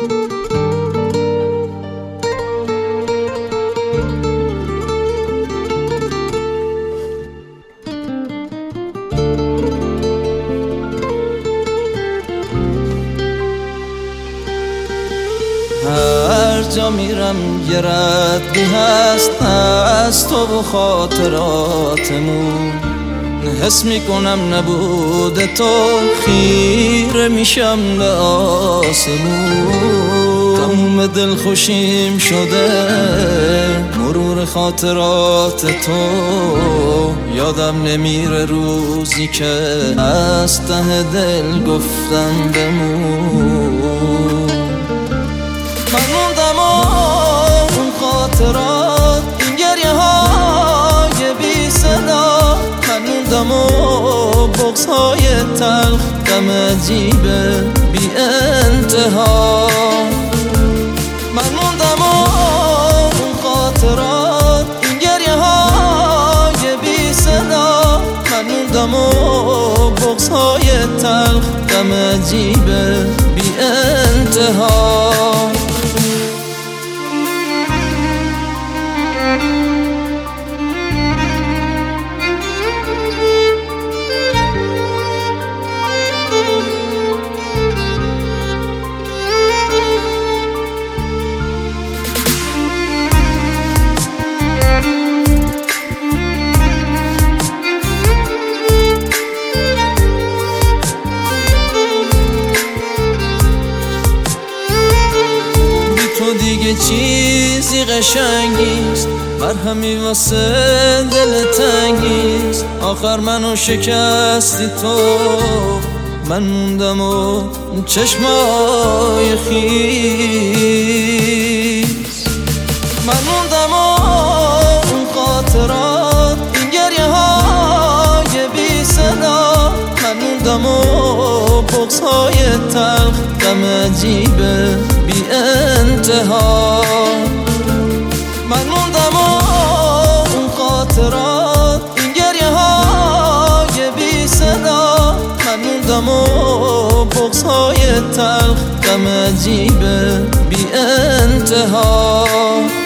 هر جا میرم یه ردی هست از تو و خاطراتمون، حس میکنم نبود تو خیره میشم به آسمون. تموم دل خوشیم شده مرور خاطرات تو، یادم نمیره روزی که از ته دل گفتم بمون. من موندم اون خاطرات، این گریه های بی صدا، من موندم و بغض های تلخ، غم عجیب بی انتها. من موندم اون خاطرات، این گریه های بی صدا، من موندم و بغض های تلخ، غم عجیب بی انتها. تو دیگه چیزی قشنگیست، مرهمی واسه دل تنگیست. آخر منو شکستی تو، من موندم و چشمای خیس. من موندم و اون خاطرات، این گریه های بی صدا، من موندم و بغض های تلخ، غم عجیب بی انتها. من موندم اون خاطرات، این گریه های بی صدا، من موندم و بغض های تلخ، غم عجیب بی انتها.